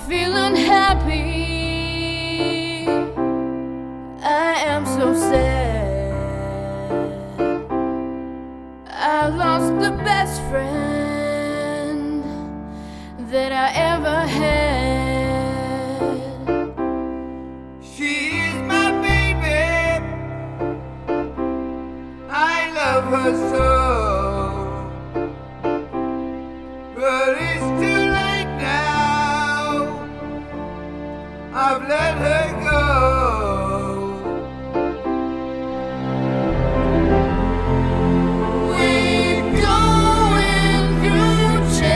feeling happy. I am so sad. I lost the best friend that I ever had. She is my baby, I love her so. But it's too late now, I've let her go. We're going through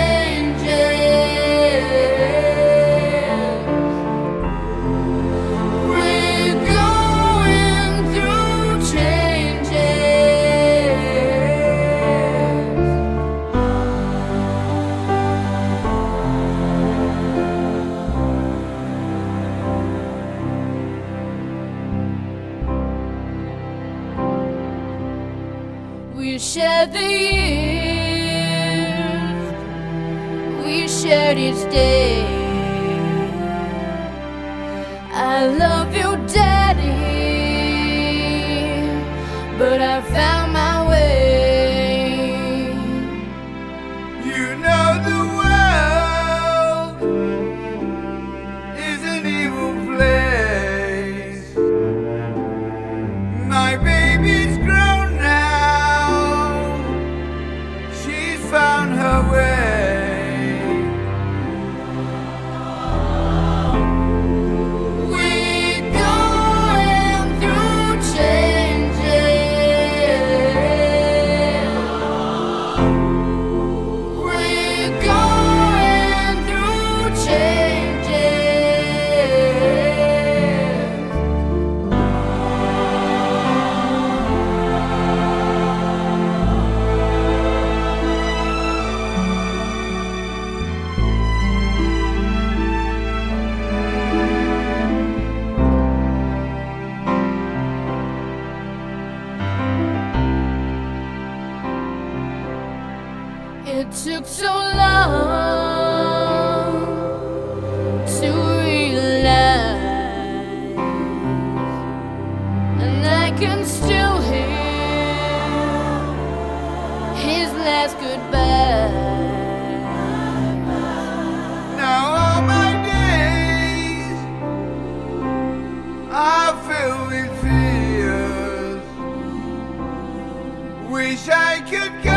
changes. We're going through changes. We shared the years, we shared each day. I love you, Daddy, but I found my way. You know the world is an evil place. My baby's grown now, she's found her way. We're going through changes. We're going through changes. It took so long to realize, and I can still hear his last goodbye. Now all my days are filled with fears. Wish I could go